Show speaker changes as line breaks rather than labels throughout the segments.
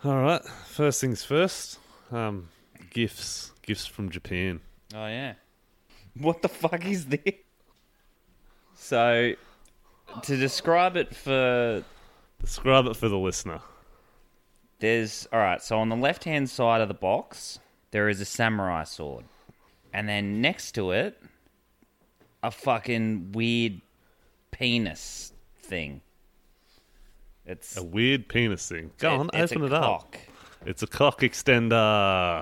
All right. First things first. Gifts from Japan.
Oh, yeah. What the fuck is this? So, to describe it for...
Describe it for the listener.
Alright, so on the left-hand side of the box, there is a samurai sword. And then next to it, a fucking weird penis thing. It's
A weird penis thing. Go on,
it's
open
a
it up.
cock.
It's a cock extender.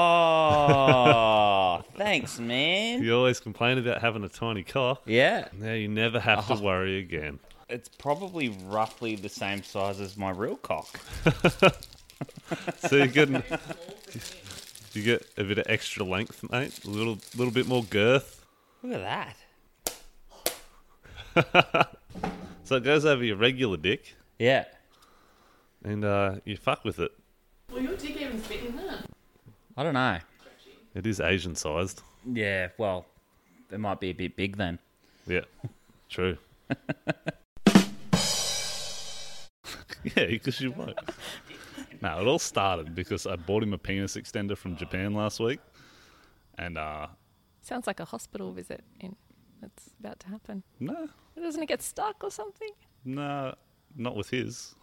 Oh, thanks, man.
You always complain about having a tiny cock.
Yeah,
Now you never have to worry again.
it's probably roughly the same size as my real cock.
So you get a bit of extra length, mate. A little bit more girth.
Look at that.
So it goes over your regular dick,
Yeah.
and you fuck with it.
Well, your dick even fit in that.
I don't know.
It is Asian sized.
Yeah, well, it might be a bit big then.
Yeah, true. Yeah, because you won't. No, it all started because I bought him a penis extender from Japan last week, and
Sounds like a hospital visit that's about to happen.
no,
Doesn't it get stuck or something?
not with his.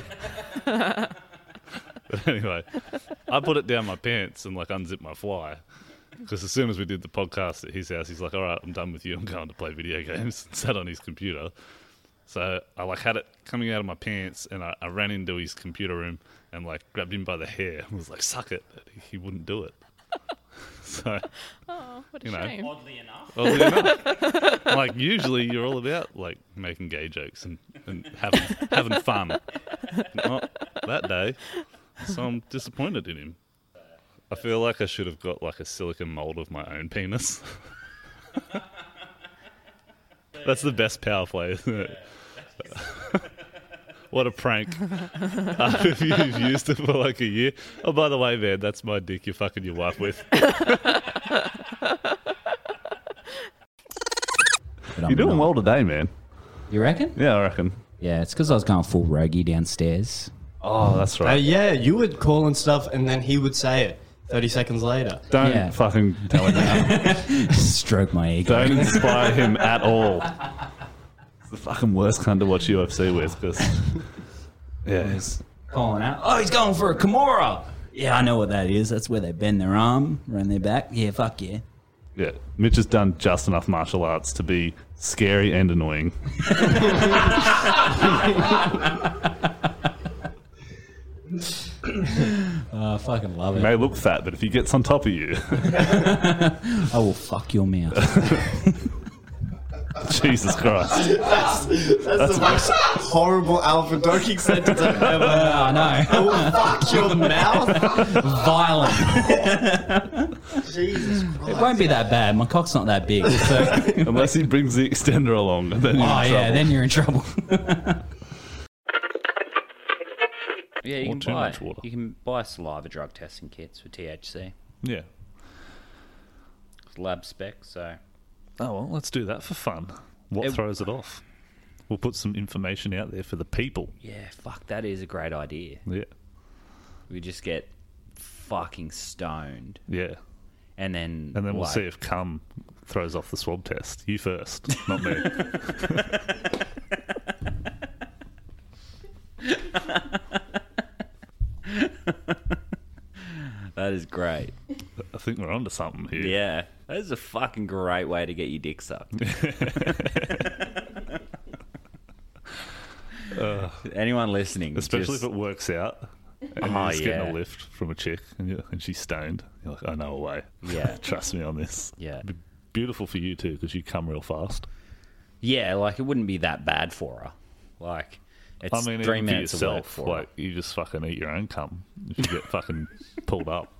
But anyway, I put it down my pants and like unzipped my fly. Because as soon as we did the podcast at his house, he's like, all right, I'm done with you. I'm going to play video games. And sat on his computer. So I like had it coming out of my pants and I ran into his computer room and like grabbed him by the hair and was like, suck it. But he wouldn't do it. So,
Oh, what a
You know.
shame.
Oddly enough.
well, you know, like usually you're all about like making gay jokes and having fun. Not that day. So I'm disappointed in him. I feel like I should have got like a silicone mold of my own penis. That's the best power play, isn't it? What a prank. If you've used it for like a year. Oh, by the way, man, that's my dick you're fucking your wife with. You're doing well today, man.
You reckon?
Yeah, I reckon.
Yeah, it's because I was going full rogie downstairs.
Oh, that's right.
Yeah, you would call and stuff, and then he would say it 30 seconds later.
Don't
Yeah.
fucking tell him now.
Stroke my ego.
Don't inspire him at all. It's the fucking worst kind to watch UFC with, because... Yeah.
He's calling out. Oh, he's going for a Kimura. Yeah, I know what that is. That's where they bend their arm around their back. Yeah, fuck yeah.
Yeah. Mitch has done just enough martial arts to be scary and annoying.
I fucking love
He
it.
may look fat, but if he gets on top of you...
I will fuck your mouth.
Jesus Christ.
That's the most horrible alpha doking sentence I've ever heard.
I know.
Oh, fuck your mouth.
Violent.
Jesus
It
Christ.
won't be that bad. My cock's not that big. So.
Unless he brings the extender along, and then you're
Oh,
in
yeah,
trouble.
then you're in trouble.
Yeah, you
Or
can
too
buy
much water.
you can buy saliva drug testing kits for THC.
Yeah.
It's lab spec, so
Oh, well, let's do that for fun. What throws it off? We'll put some information out there for the people.
yeah, fuck, that is a great idea.
Yeah.
We just get fucking stoned,
Yeah.
and then
We'll
like,
see if cum throws off the swab test. You first, not me.
that is great.
I think we're onto something here.
Yeah, that is a fucking great way to get your dick sucked. Anyone listening,
Especially
just,
if it works out. And
Oh,
you're just getting
yeah.
a lift from a chick and she's stoned. You're like, I know a way.
Yeah.
Trust me on this.
Yeah.
It'd be beautiful for you too, because you come real fast.
yeah, like it wouldn't be that bad for her. Like it's
I mean,
3
even for
minutes of work
yourself,
for her.
like you just fucking eat your own cum if you get fucking pulled up.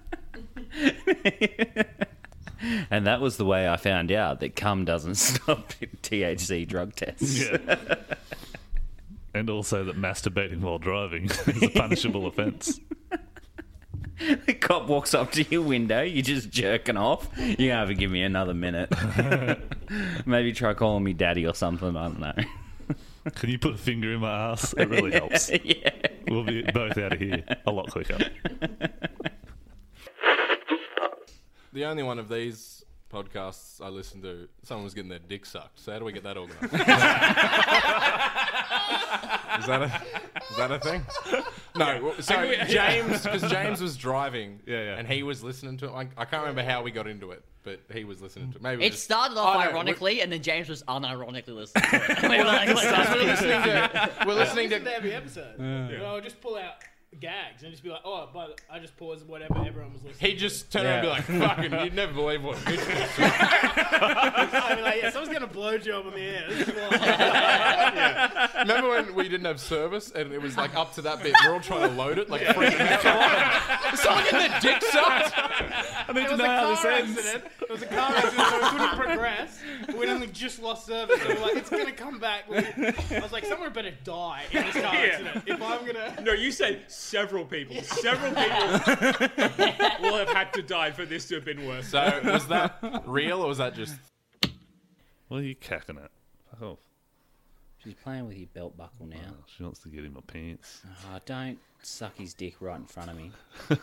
And that was the way I found out that cum doesn't stop THC drug tests.
Yeah. And also that masturbating while driving is a punishable offence.
The cop walks up to your window, you're just jerking off. You're gonna have to give me another minute. Maybe try calling me daddy or something. I don't know.
Can you put a finger in my ass? It really helps.
Yeah.
We'll be both out of here a lot quicker.
The only one of these podcasts I listened to, someone was getting their dick sucked. So how do we get that organised? Is that a thing? No. So James, because James was driving,
Yeah.
and he was listening to it. I can't remember how we got into it, but he was listening to it. Maybe
It started off ironically, and then James was unironically listening to it. We were like,
we're listening to.
every episode. Well, just pull out gags and just be like, oh, but I just paused whatever everyone was listening.
He just turned around and be like, "Fucking, you'd never believe what."
I'd be like, yeah, someone's gonna blowjob on the air. This is what-
Remember when we didn't have service and it was like up to that bit? We're all trying to load it, like freaking out. Is someone getting their dick sucked?
I need
There
to
was
know
a
how
car
this ends.
accident. There was a car accident, so we couldn't progress. We'd only just lost service. So we're like, it's gonna come back. I was like, someone better die in this car accident. If I'm gonna.
No, you said several people. Several people will have had to die for this to have been worse.
So was that real or was that just?
What are you cacking at? Fuck off.
She's playing with your belt buckle now.
Oh, she wants to get in my pants.
Oh, don't suck his dick right in front of me.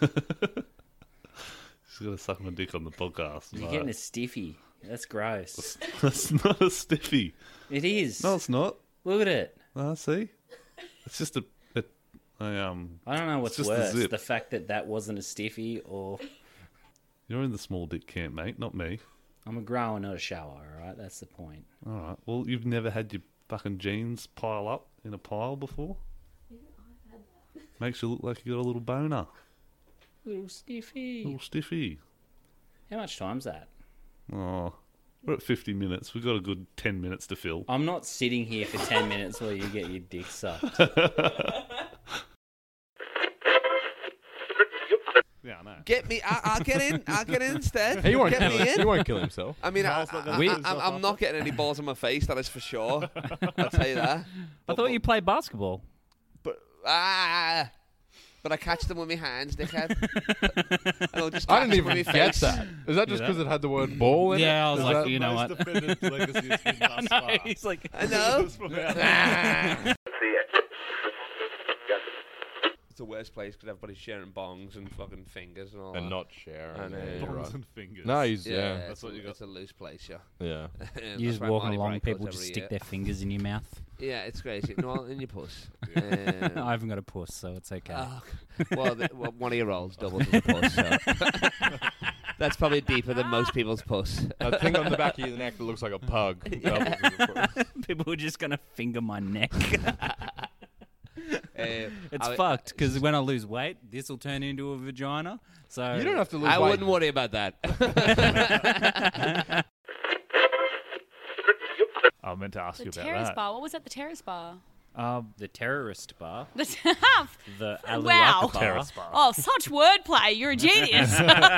She's got to suck my dick on the podcast.
You're getting a stiffy. That's gross.
That's not a stiffy.
It is.
No, it's not.
Look at it.
See? It's just a
I don't know what's
just a
worse,
zip.
the fact that that wasn't a stiffy, or
You're in the small dick camp, mate, not me.
I'm a grower, not a shower. All right, that's the point.
All right. Well, you've never had your fucking jeans pile up in a pile before? Makes you look like you got a little boner.
Little stiffy.
Little stiffy.
How much time's that?
Oh, we're at 50 minutes. We've got a good 10 minutes to fill.
I'm not sitting here for 10 minutes while you get your dick sucked.
Yeah, I know.
Get me. I'll get in. I'll get in instead.
He won't
get
kill
me
He
in.
won't kill himself.
I mean, I'm not getting any balls on my face. That is for sure. I'll tell you that.
I thought you played basketball.
But I catch them with my hands, dickhead. And I'll just
I
catch
didn't
them
even
with my
get
face.
that. Is that just because it had the word ball in it?
Yeah, I was
Is
like,
that-
you know what?
Defended legacy has been thus far.
He's like,
I know. It's the worst place because everybody's sharing bongs and fucking fingers and all
And
that.
not share.
And,
Yeah, you're
Bongs
right.
and fingers.
No, he's
Yeah,
yeah.
That's what you got.
It's a loose place, yeah.
Yeah.
you just
That's where
walking
Marty
along,
Bright
people
goes
just
every
stick
year.
their fingers in your mouth.
Yeah, it's crazy. No, in your puss.
I haven't got a puss, so it's okay.
Well, one of your rolls doubles as a puss. So. That's probably deeper than most people's puss.
That thing on the back of your neck that looks like a pug.
People are just going to finger my neck. It's
I-
fucked, because when I lose weight, this will turn into a vagina. So
You don't have to lose
I
weight.
wouldn't worry about that.
I meant to ask
The
you about
terrace
that.
bar. What was at the terrace bar?
the terrorist bar,
The
the Aluaka
Wow.
bar.
Terrace bar.
Oh, such wordplay. You're a genius.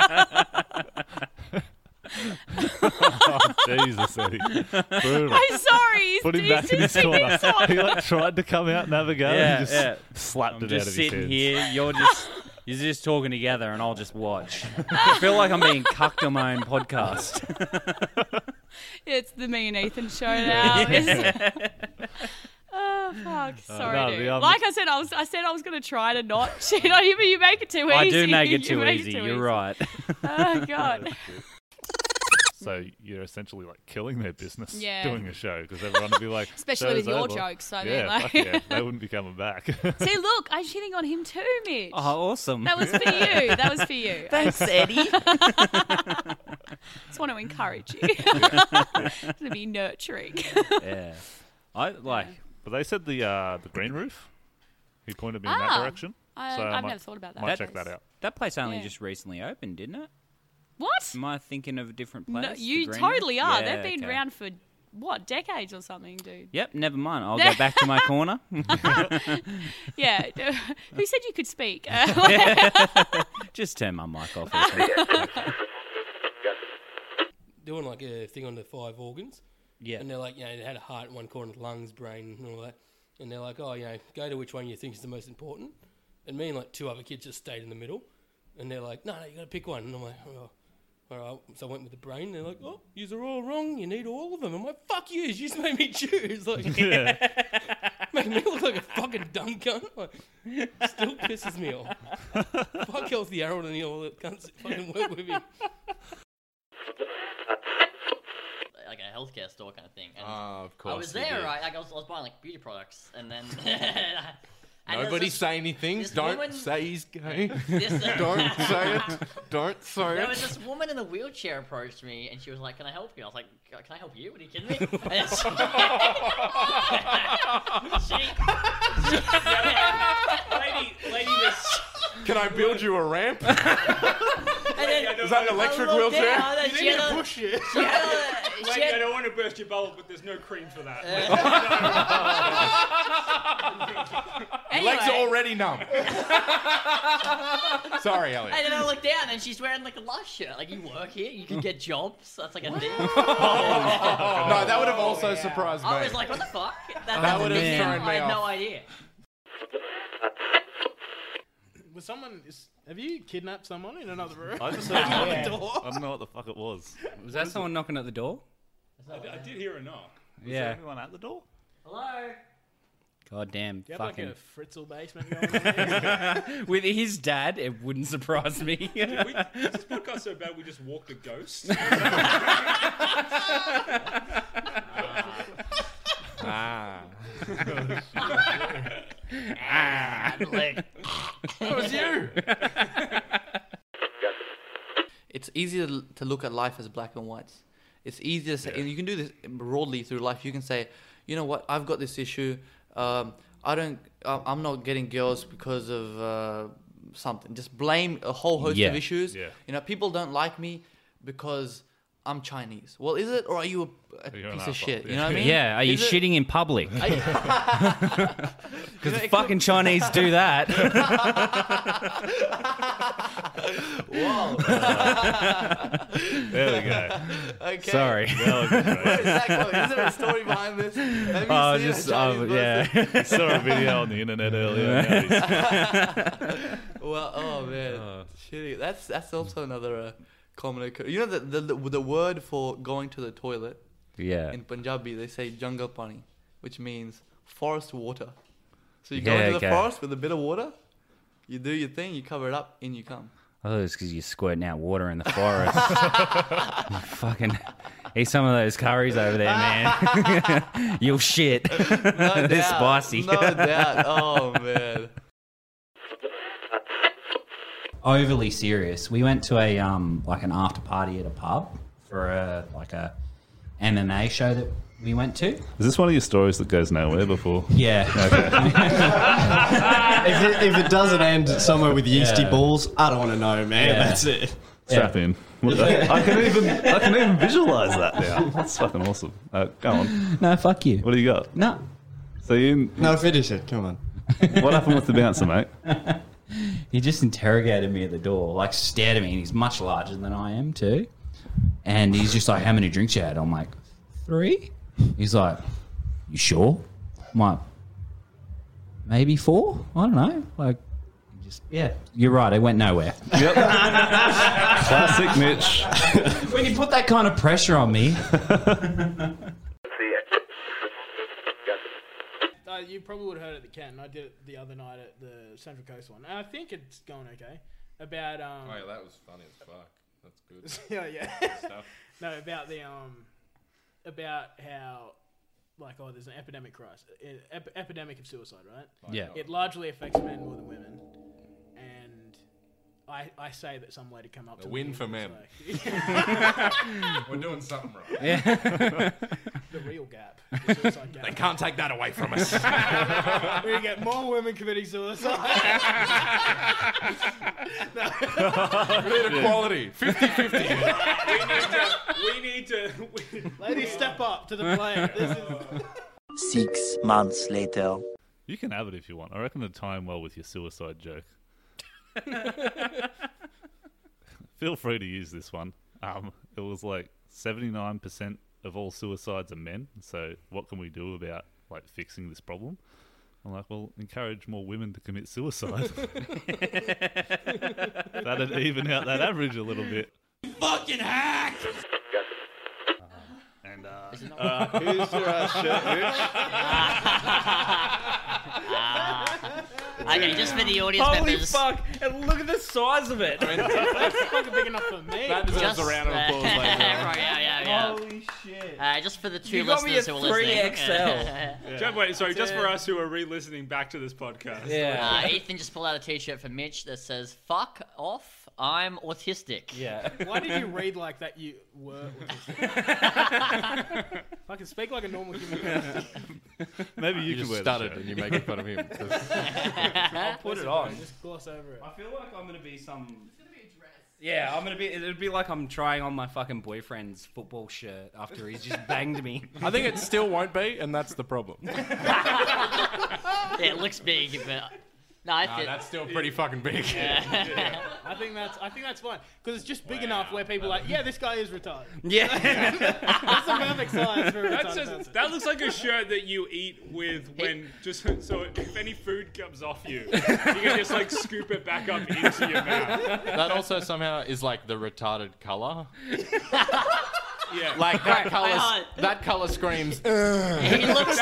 Jesus, Eddie. Brutal.
I'm sorry.
Put him
he's
back in his
too
corner.
serious.
He like tried to come out and have a go
Yeah,
and he
yeah.
just slapped
I'm
it out
just
of his
sitting
hands.
here. You're just talking together, and I'll just watch. I feel like I'm being cucked on my own podcast.
It's the me and Ethan show now. Oh fuck! Sorry,
no,
dude.
the,
Like I said I was going to try to not shit on you, but you make it too easy.
I do make it
You
too easy. You're right.
Oh god.
So you're essentially like killing their business
Yeah.
doing a show because everyone would be like,
Especially with
"Show's
your
over."
jokes. I
Yeah,
mean, like,
fuck yeah, they wouldn't be coming back.
see, look, I'm shitting on him too, Mitch.
Oh, awesome.
That was for you. That was for you.
Thanks, Eddie.
Just want to encourage you. To be nurturing.
Yeah. I like.
But they said the green roof. He pointed me in that
Ah.
direction. So
I've
might-
never thought about that.
Might check that out.
That place only
Yeah.
just recently opened, didn't it?
What?
Am I thinking of a different place?
No,
The
you
Green
totally
Room?
are.
Yeah,
They've been
okay.
around for what, decades or something, dude.
Yep, never mind. I'll go back to my corner.
Yeah. Who said you could speak?
Just turn my mic off.
Doing like a thing on the 5 organs.
Yeah.
And they're like, you know, they had a heart in one corner, lungs, brain, and all that. And they're like, oh, you know, go to which one you think is the most important. And me and like 2 other kids just stayed in the middle. And they're like, no, you got to pick one. And I'm like, oh, all right. So I went with the brain. They're like, oh, yous are all wrong. You need all of them. I'm like, fuck you. You just made me choose. Like, Making me look like a fucking dumb cunt. Like, still pisses me off. Fuck Healthy Harold and all that cunts that fucking work with him.
Like a healthcare store kind of thing. And
Of course.
I was there, right? Like I was buying like beauty products, and then and
Nobody
this-
say anything.
this
Don't
woman-
say he's gay.
this-
Don't say it. Don't say
There was
it.
this woman in a wheelchair approached me, and she was like, "Can I help you?" I was like, "Can I help you? What are you kidding me?" And
Lady, this.
Can I build you a ramp?
and then
Is that an electric
I looked
wheelchair?
down, and
You
she
need
had
to
a-
push it.
she had a- she
Lady,
had-
I don't want to burst your bubble, but there's no cream for that.
Your legs are
Anyway.
already numb. Sorry, Elliot.
And then I looked down, and she's wearing like a Lush shirt. Like, you work here, you can get jobs. That's like a thing.
No, that would have also surprised me.
I was like, what the fuck?
That would have
man.
thrown me
I had no
off.
idea.
Was have you kidnapped someone in another room?
I just heard I don't know what the fuck it was.
Was that someone knocking at the door?
I did hear a knock.
Was there anyone at the door?
Hello?
God damn,
You have like
fucking.
a Fritzl basement going on there.
With his dad, it wouldn't surprise me.
Is this podcast so bad we just walked a ghost?
That was you.
It's easier to look at life as black and whites. It's easier to say, and you can do this broadly through life. You can say, you know what, I've got this issue. I'm not getting girls because of something. Just blame a whole host of issues.
Yeah.
You know, people don't like me because I'm Chinese. Well, is it, or are you a
You're an
piece of
arsehole.
shit?
Yeah.
You know what I mean?
Yeah, are you
Is it-
shitting in public?
Are you-
Because the fucking Chinese do that.
Whoa.
There we go.
Okay.
Sorry.
That was great.
What is that called? Is there a story behind this? Have you
Oh,
seen
just
a Chinese person?
I saw a video on the internet earlier. Now he's-
Well, oh man, shitty. That's also another common occurrence. You know the word for going to the toilet
Yeah.
in Punjabi, they say jungle pani, which means forest water. So you go
Yeah,
into the
okay.
forest with a bit of water, you do your thing, you cover it up, in you come.
I thought it was because you're squirting out water in the forest. You fucking eat some of those curries over there, man. You'll shit.
No
They're
doubt.
spicy.
No doubt. Oh man.
Overly serious. We went to a like an after party at a pub for a MMA show that we went to.
Is this one of your stories that goes nowhere before?
Yeah.
If it doesn't end somewhere with yeasty balls, I don't want to know, man.
Yeah.
That's it.
Strap in. I can even visualize that now. That's fucking awesome. Go on.
No, fuck you.
What do you got?
No.
So
No, finish it. Come on.
What happened with the bouncer, mate?
He just interrogated me at the door, like stared at me, and he's much larger than I am too. And he's just like, "How many drinks you had?" I'm like, 3. He's like, "You sure?" I'm like, "Maybe 4. I don't know." Like, just you're right. It went nowhere.
Yep. Classic Mitch.
When you put that kind of pressure on me.
You probably would have heard it at the Canton. I did it the other night at the Central Coast one. And I think it's going okay. About
Oh, yeah, that was funny as fuck. That's good.
yeah.
Stuff.
No, about the about how there's an epidemic crisis, epidemic of suicide, right?
Yeah.
It largely affects men more than women, and I say that some lady come up to
A win
me
for
and
men.
was like,
We're doing something right.
Yeah.
the real gap. The suicide gap.
They can't take that away from us.
We're gonna get more women committing suicide.
We need equality. 50-50.
We need to.
Ladies, step up to the plate. This is
6 months later.
You can have it if you want. I reckon it'd time well with your suicide joke. Feel free to use this one. It was like 79% of all suicides are men. So what can we do about fixing this problem? I'm like, well, encourage more women to commit suicide. That'd even out that average a little bit.
Fucking hack!
And here's your shirt, Mitch.
Okay, just for the audience
Holy
members.
fuck! And look at the size of it.
That's fucking big enough for me.
That deserves a round of applause later.
Right, yeah.
Holy shit!
Just for the two
You got me
listeners
a
who are listening.
3XL.
Wait, sorry, just for us who are re-listening back to this podcast.
Yeah.
Ethan just pulled out a t-shirt for Mitch that says "Fuck off, I'm autistic."
Yeah.
Why did you read like that? You were autistic. Fucking speak like a normal human being.
Maybe you
You
can
just
wear
stuttered
the
and
shirt.
you're making fun of him.
I'll put it on.
Just gloss over it.
I feel like I'm gonna be some. Yeah, I'm gonna be. It'd be like I'm trying on my fucking boyfriend's football shirt after he's just banged me.
I think it still won't be, and that's the problem.
Yeah, it looks big, but no, I think
That's still pretty fucking big.
I think that's fine because it's just big enough where people are like, yeah, this guy is retarded.
Yeah.
That's the perfect size for a retarded person.
That looks like a shirt that you eat with when just so if any food comes off you, you can just like scoop it back up into your mouth.
That also somehow is like the retarded color.
Yeah,
Like that color.
on.
That color screams.
he looks.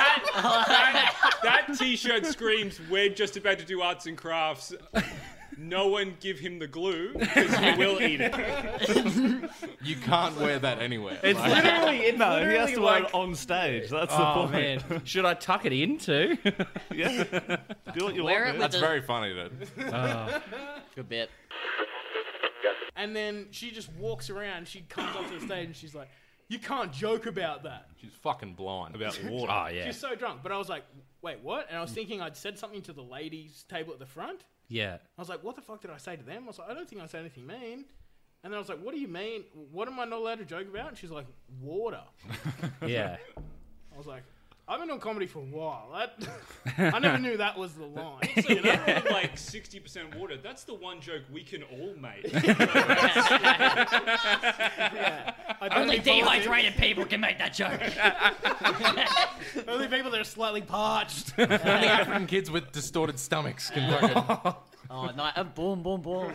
that T-shirt screams. We're just about to do arts and crafts. No one give him the glue because he will eat it.
You can't wear that anywhere.
It's
Like,
literally.
No, he has to wear
like,
it on stage. That's
Oh
the point.
man, should I tuck it in too?
Yeah. Do what you
Wear
want.
it
man.
that's very funny, dude.
Good bit.
And then she just walks around. She comes up to the stage and she's like, "You can't joke about that."
She's fucking blind.
About water.
Oh yeah.
She's so drunk. But I was like, "Wait, what?" And I was thinking I'd said something to the ladies' table at the front.
Yeah.
I was like, "What the fuck did I say to them?" I was like, "I don't think I said anything mean." And then I was like, "What do you mean? What am I not allowed to joke about?" And she's like, "Water."
Yeah.
I was like, "I've been on comedy for a while. I never knew that was the line."
So you know, like 60% water. That's the one joke we can all make.
Only dehydrated people can make that joke.
Only people that are slightly parched.
Only African kids with distorted stomachs can fucking.
Oh, no, boom, boom, boom.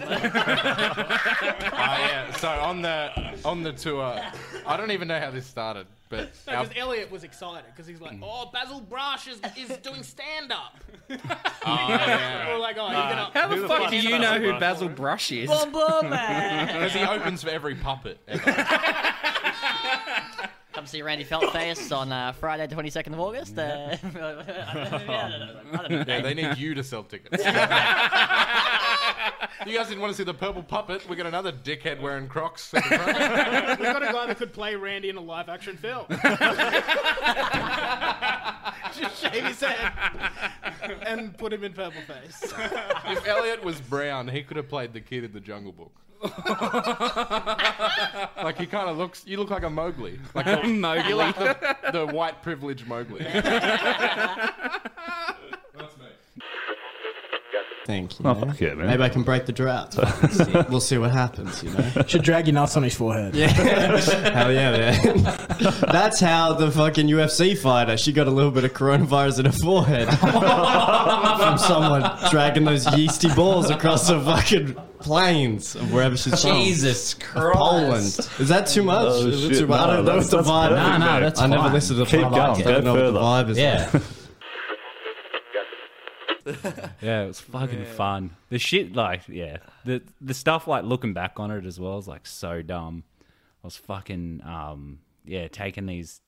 Yeah. So on the tour, I don't even know how this started, but
No, because Elliot was excited because he's like, "Oh, Basil Brush is doing stand up."
yeah.
We're like, "Oh, you're gonna."
How the fuck do you know who
Brush?
Basil Brush is?
Boom, boom, man.
Because he opens for every puppet ever.
Come see Randy Feltface on Friday, 22nd of August. I don't know.
Yeah, they need you to sell tickets. You guys didn't want to see the purple puppet? We got another dickhead wearing Crocs at the front.
We got a guy that could play Randy in a live action film. Just shave his head and put him in purple face.
If Elliot was brown, he could have played the kid in the Jungle Book. Like he kind of looks. You look like a Mowgli. Like
Mowgli.
You're like the white privileged Mowgli. That's me.
Think. You
Oh,
know?
fuck yeah, man.
Maybe I can break the drought. We'll see what happens, you know?
Should drag your nuts on his forehead.
Yeah. Hell yeah, man. That's how the fucking UFC fighter, she got a little bit of coronavirus in her forehead. From someone dragging those yeasty balls across the fucking plains of wherever she's from.
Jesus
Of
Christ.
Poland. Is that too much?
Oh,
Is it
shit,
too much? I don't
no,
know what the
that's
vibe
perfect,
is.
No, that's
I never
fine.
listened to the
Keep
podcast.
going,
I don't know
go
what the vibe is.
Yeah.
like.
Yeah, it was fucking fun. The shit, like, yeah, the stuff, like, looking back on it as well is like so dumb. I was fucking, taking these,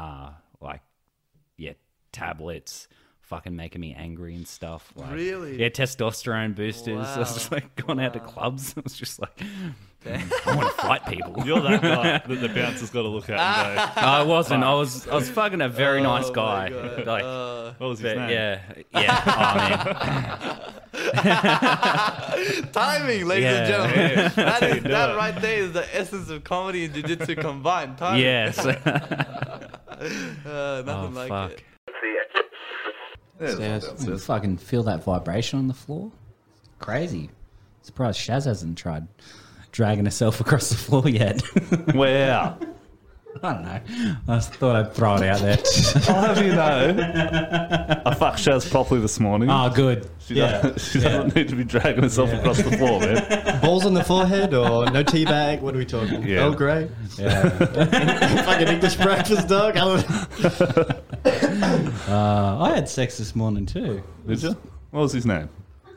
tablets, fucking making me angry and stuff. Like,
Really?
Yeah, testosterone boosters. I was just like going out to clubs. I was just like, I want to fight people.
You're that guy that the bouncer's got to look at and go,
I wasn't. I was fucking a very nice guy. Like,
what was his
but
name?
yeah. Oh man.
Timing, ladies and
Yeah.
gentlemen.
Yeah.
That right there is the essence of comedy and jiu-jitsu combined. Timing.
Yes.
Nothing like
fuck.
it.
You fucking feel that vibration on the floor. Crazy. Surprised Shaz hasn't tried dragging herself across the floor yet.
Wow.
I don't know. I just thought I'd throw it out there.
I'll have you know, I fucked Shaz properly this morning.
Oh, good.
She doesn't need to be dragging herself across the floor, man.
Balls on the forehead or no tea bag? What are we talking?
Yeah.
Earl Grey?
Yeah.
Fucking English breakfast, dog?
I had sex this morning too.
Did you? What was his name?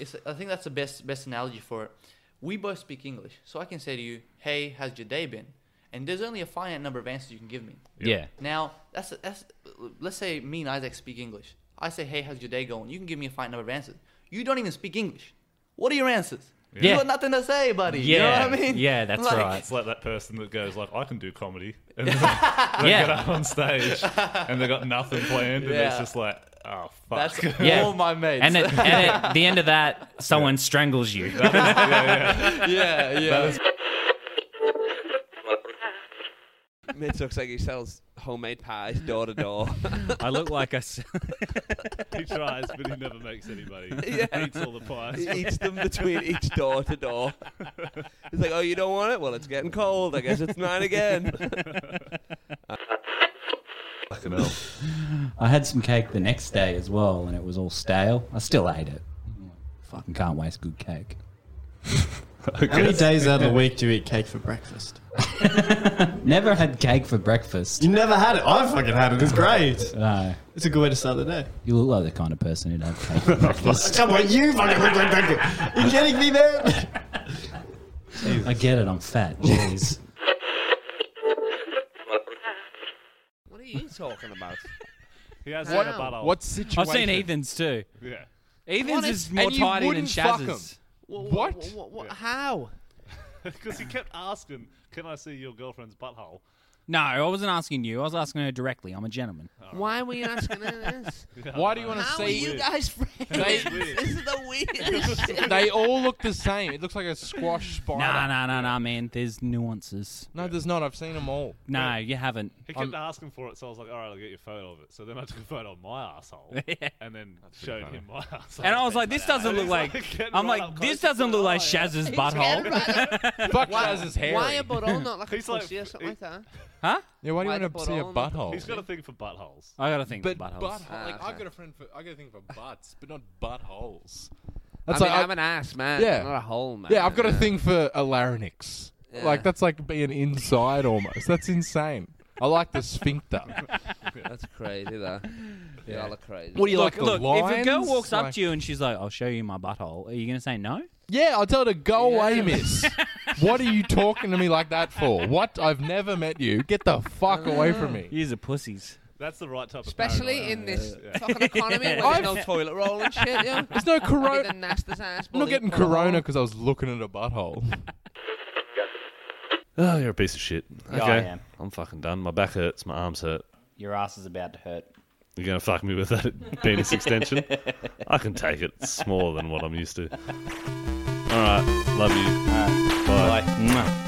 I think that's the best analogy for it. We both speak English, so I can say to you, "Hey, how's your day been?" And there's only a finite number of answers you can give me.
Yeah.
Now, that's let's say me and Isaac speak English. I say, "Hey, how's your day going?" You can give me a finite number of answers. You don't even speak English. What are your answers?
Yeah.
You got nothing to say, buddy.
Yeah.
You know what I mean?
Yeah, that's
Like-
right.
It's like that person that goes like, I can do comedy, and then they
Yeah.
get up on stage and they got nothing planned, and it's
Yeah.
just like, oh fuck.
That's
Yeah.
all my mates.
And at the end of that, someone strangles you.
yeah.
Mitch looks like he sells homemade pies door to door.
I look like a...
He tries, but he never makes anybody.
Yeah.
He eats all the pies.
He eats them between each door to door. He's like, oh, you don't want it? Well, it's getting cold. I guess it's mine again.
Fucking hell.
I had some cake the next day as well, and it was all stale. I still ate it. Fucking can't waste good cake.
How many days out of the week do you eat cake for breakfast?
Never had cake for breakfast.
You never had it? I fucking had it. It's great.
No.
It's a good way to start the day.
You look like the kind of person who'd have cake for breakfast.
Come on, you fucking look like that. You kidding me, man?
I get it, I'm fat. Jeez.
What are you talking about?
He has
What-
like a butthole.
What situation?
I've seen Ethan's too.
Yeah.
Ethan's is more
and you
tidy than
wouldn't fuck
Shaz's.
What?
How?
Because he kept asking, can I see your girlfriend's butthole?
No, I wasn't asking you. I was asking her directly. I'm a gentleman.
Why were you asking her this?
Why do you want to
How are
see?
you guys friends?
They-
This is the weirdest shit.
They all look the same. It looks like a squash spider.
Nah, man. There's nuances.
No, there's not. I've seen them all.
No, you haven't.
He kept asking for it, so I was like, all right, I'll get you a photo of it. So then I took a photo of my asshole and then showed him my asshole.
And I was like, this doesn't look like... I'm like, this doesn't look like Shaz's butthole.
Fuck Shaz's hair.
Why a butthole, not like a
He's like-
pussy or something like that?
Huh?
Yeah, why do
Why
you
the
want to see a
butthole, not the
butthole?
He's got a thing for buttholes.
I got to think
But
buttholes.
butthole, like I
okay.
got a friend for, I got a thing for butts, but not buttholes.
I mean, I'm an ass, man.
Yeah.
Not a hole, man.
Yeah, I've got a thing for a larynx.
Yeah.
Like that's like being inside almost. That's insane. I like the sphincter.
That's crazy, though.
Yeah.
Y'all are crazy.
What do you like? The
Look, if a girl
lines?
walks up
Like-
to you and she's like, I'll show you my butthole, are you going to say no?
Yeah, I'll tell her to go away, miss. What are you talking to me like that for? What? I've never met you. Get the fuck away from me.
Yous are pussies.
That's the right type of
Especially
paranoia.
in this
Yeah.
fucking economy where there's no toilet roll and shit, yeah.
There's no
The
corona.
nastiest ass
I'm not
bully
getting
for the whole-
corona because I was looking at a butthole.
Oh, you're a piece of shit. Okay.
I am.
I'm fucking done. My back hurts. My arms hurt.
Your ass is about to hurt.
You're going to fuck me with that penis extension? I can take it. It's smaller than what I'm used to. All right. Love you.
All right.
Bye.
Bye. Mwah.